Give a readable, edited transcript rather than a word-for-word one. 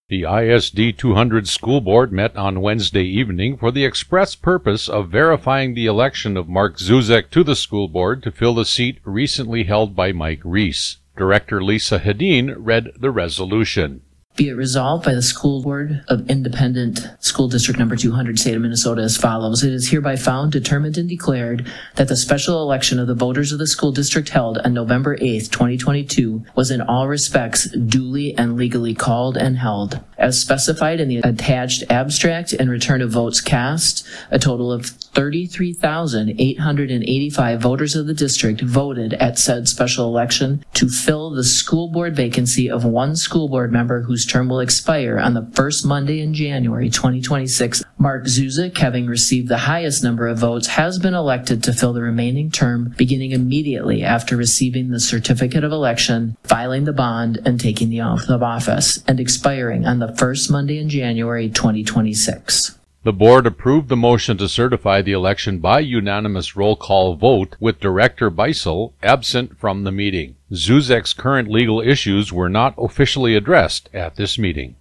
The ISD 200 School Board met on Wednesday evening for the express purpose of verifying the election of Mark Zuzek to the school board to fill the seat recently held by Mike Reese. Director Lisa Hedin read the resolution. Be it resolved by the School Board of Independent School District Number 200, State of Minnesota as follows. It is hereby found, determined, and declared that the special election of the voters of the school district held on November 8th, 2022 was in all respects duly and legally called and held. As specified in the attached abstract and return of votes cast, a total of 33,885 voters of the district voted at said special election to fill the school board vacancy of one school board member whose term will expire on the first Monday in January 2026. Mark Zuzek, having received the highest number of votes, has been elected to fill the remaining term beginning immediately after receiving the certificate of election, filing the bond, and taking the oath of office, and expiring on the first Monday in January 2026. The board approved the motion to certify the election by unanimous roll call vote, with Director Beisel absent from the meeting. Zuzek's current legal issues were not officially addressed at this meeting.